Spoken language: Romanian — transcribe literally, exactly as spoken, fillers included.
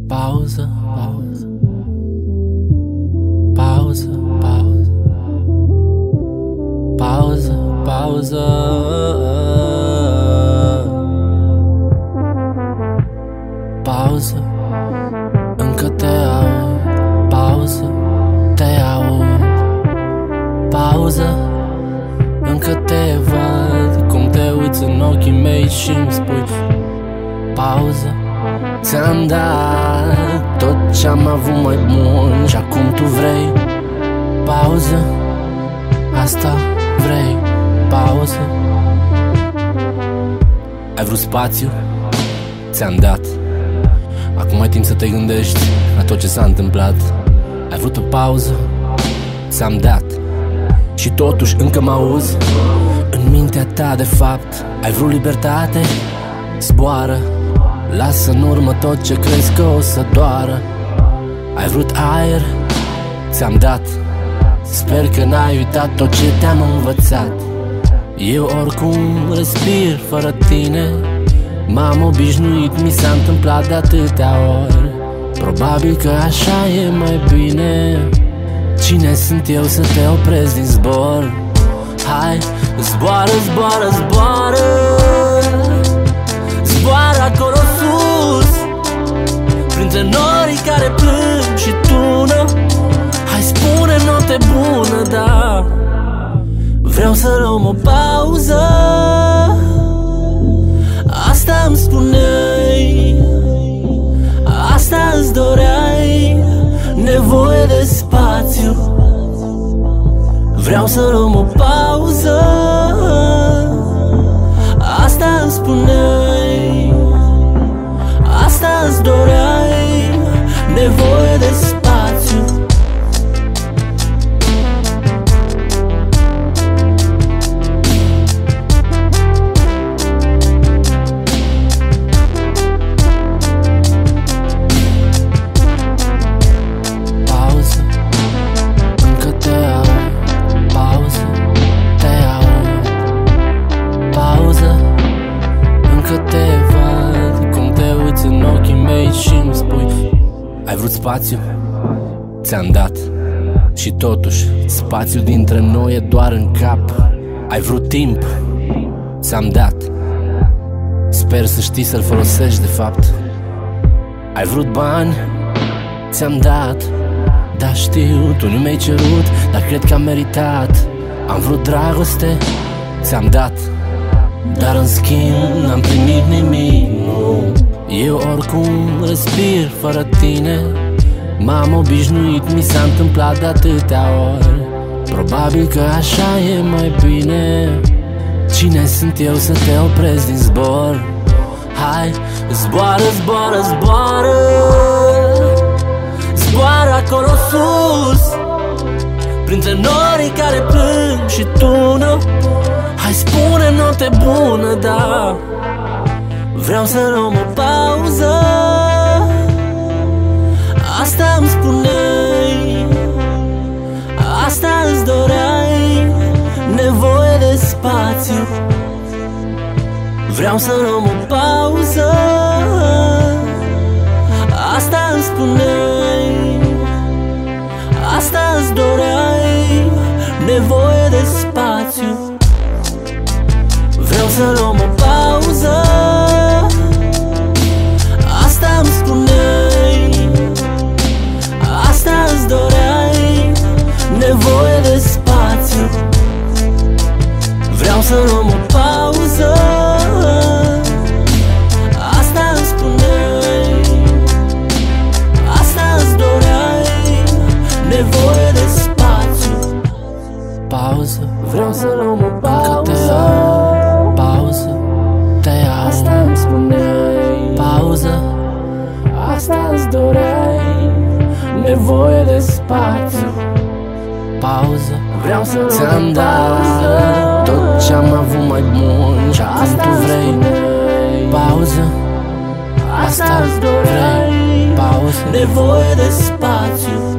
Pauză, pauză, pauză, pauză, pauză, pauză. Pauză, încă te aud. Pauză, te aud. Pauză, încă te văd. Cum te uiți în ochii mei și-mi spui pauză. Ți-am dat tot ce-am avut mai bun și acum tu vrei pauză. Asta vrei, pauză. Ai vrut spațiu? Ți-am dat. Acum ai timp să te gândești la tot ce s-a întâmplat. Ai vrut o pauză? Ți-am dat. Și totuși încă mă auzi în mintea ta de fapt. Ai vrut libertate? Zboară. Lasă în urmă tot ce crezi că o să doară. Ai vrut aer? Ți-am dat. Sper că n-ai uitat tot ce te-am învățat. Eu oricum respir fără tine. M-am obișnuit, mi s-a întâmplat de atâtea ori. Probabil că așa e mai bine. Cine sunt eu să te opresc din zbor? Hai, zboară, zboară, zboară. Zboară acolo sus, printre norii care plâng și tună. Hai, spune note bună, da. Vreau să luăm o pauză. Asta îmi spuneai, asta îți doreai. Nevoie de spațiu. Vreau să luăm o pauză. Asta îmi spuneai, asta îți doreai. Nevoie de spațiu. Și-mi spui ai vrut spațiu? Ți-am dat. Și totuși spațiul dintre noi e doar în cap. Ai vrut timp? Ți-am dat. Sper să știi să-l folosești de fapt. Ai vrut bani? Ți-am dat. Da, știu, tu nu mi-ai cerut, dar cred că am meritat. Am vrut dragoste? Ți-am dat. Dar în schimb n-am primit nimic, nu. Eu oricum respir fără tine. M-am obișnuit, mi s-a întâmplat de atâtea ori. Probabil că așa e mai bine. Cine sunt eu să te opresc din zbor? Hai, zboară, zboară, zboară. Zboară acolo sus, printre norii care plâng și tună. Hai, spune note bună, da. Vreau să luăm o pauză. Asta îmi spuneai, asta îți doreai. Nevoie de spațiu. Vreau să luăm o pauză. Asta îmi spuneai, asta îți doreai. Nevoie de spațiu. Vreau să luăm o pauză. Asta îmi spuneai, asta îți doreai. Nevoie de spațiu. Vreau să luăm o pauză. Asta îmi spuneai, asta îți doreai. Nevoie de spațiu. Pauză. Vreau să luăm o pauză. Pauză. Te aud. Asta îmi spuneai. Pauză. Asta îți doreai. Nevoie de spațiu. Pauză. Vreau să ți-am dat tot ce-am avut mai bun și acum tu vrei pauză. Asta îți doreai. Pauză. Nevoie de spațiu.